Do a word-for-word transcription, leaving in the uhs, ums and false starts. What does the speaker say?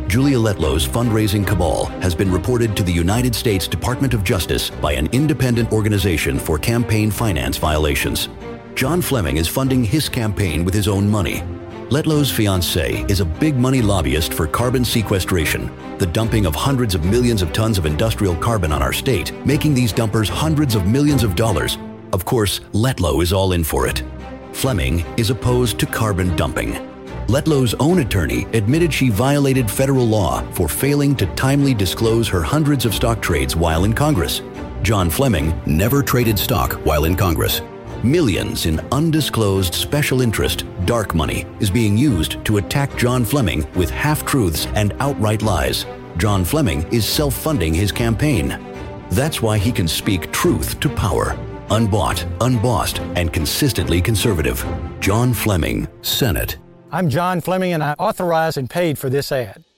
Julia Letlow's fundraising cabal has been reported to the United States Department of Justice by an independent organization for campaign finance violations. John Fleming is funding his campaign with his own money. Letlow's fiancée is a big-money lobbyist for carbon sequestration, the dumping of hundreds of millions of tons of industrial carbon on our state, making these dumpers hundreds of millions of dollars. Of course, Letlow is all in for it. Fleming is opposed to carbon dumping. Letlow's own attorney admitted she violated federal law for failing to timely disclose her hundreds of stock trades while in Congress. John Fleming never traded stock while in Congress. Millions in undisclosed special interest, dark money, is being used to attack John Fleming with half-truths and outright lies. John Fleming is self-funding his campaign. That's why he can speak truth to power. Unbought, unbossed, and consistently conservative. John Fleming, Senate. I'm John Fleming, and I authorized and paid for this ad.